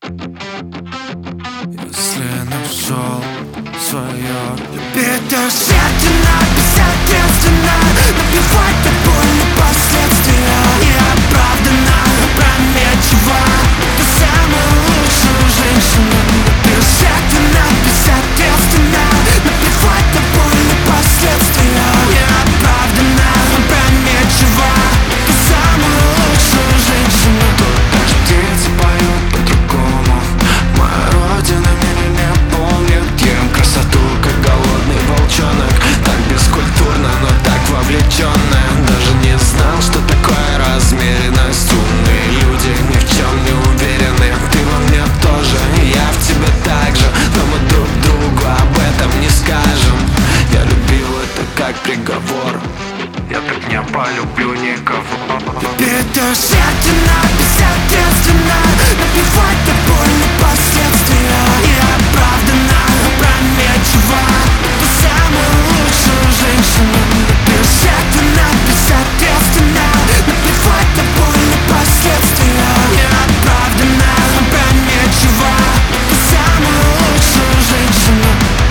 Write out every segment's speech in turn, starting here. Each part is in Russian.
Если нашел свое бессмертенно, безответственно, напевать до боли последствия неоправданно, опрометчиво. Ты самая лучшая женщина. Бессмертенно, безответственно, напевать до боли последствия неоправданно, опрометчиво. Ты самая лучшая женщина. Тут даже птицы поют по-другому. Моя родина меня не помнит. Ем красоту, как голодный волчонок. Так бескультурно, но так вовлеченно. Даже не знал, что такое размеренность. Умные люди ни в чем не уверены. Ты во мне тоже, я в тебе так же. Но мы друг другу об этом не скажем. Я любил это как приговор. Я так не полюблю никого. Бессмертенно, безответственно, напевать до боли последствия неоправданно, опрометчиво. Ты самая лучшая женщина. Бессмертенно, безответственно, напевать до боли последствия неоправданно, опрометчиво. Ты самая лучшая женщина.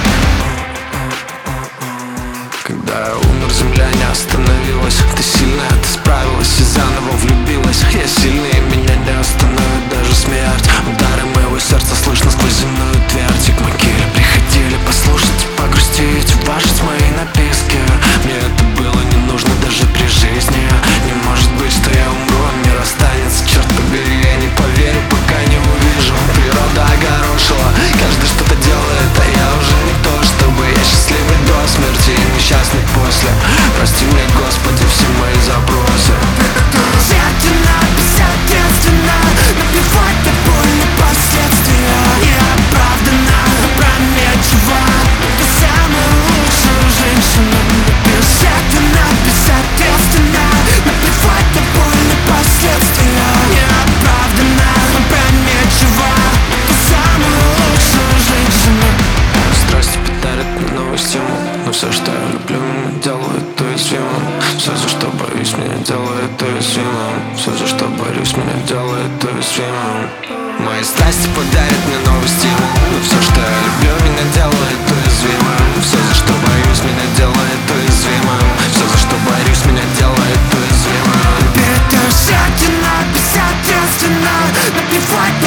Когда я умер, земля не остановилась. Ты сильная, ты справилась и заново влюбилась. Я сильный, меня не остановит даже смерть. Удары моего сердца слышно сквозь земную твердь. И к могиле приходили послушать, погрустить, уважить мои написки. Мне это было не нужно даже при жизни. Не может быть, что я умру, а мир останется. Черт побери, я не поверю, пока не увижу. Природа огорошила, каждый что-то делает, а я уже не то, чтобы я счастливый до смерти и несчастный после. Прости мне, Господи, все мои запросы. Бессмертенно, безответственно, напевать до боли последствия неоправданно, опрометчиво. Ты самая лучшая женщина. Бессмертенно, безответственно, напевать до боли последствия неоправданно, опрометчиво. Ты самая лучшая женщина. Страсти подарят мне новый стимул. Но все, что я люблю, меня делает уязвимым. Все, за что борюсь, меня делает уязвимым. Все, за что борюсь, меня делает уязвимым. Мои страсти подарят мне новый стимул. Но все, что я люблю, меня делает уязвимым. Все, за что борюсь, меня делает уязвимым. Все, за что борюсь, меня делает уязвимым. Бессмертенно, безответственно, напевать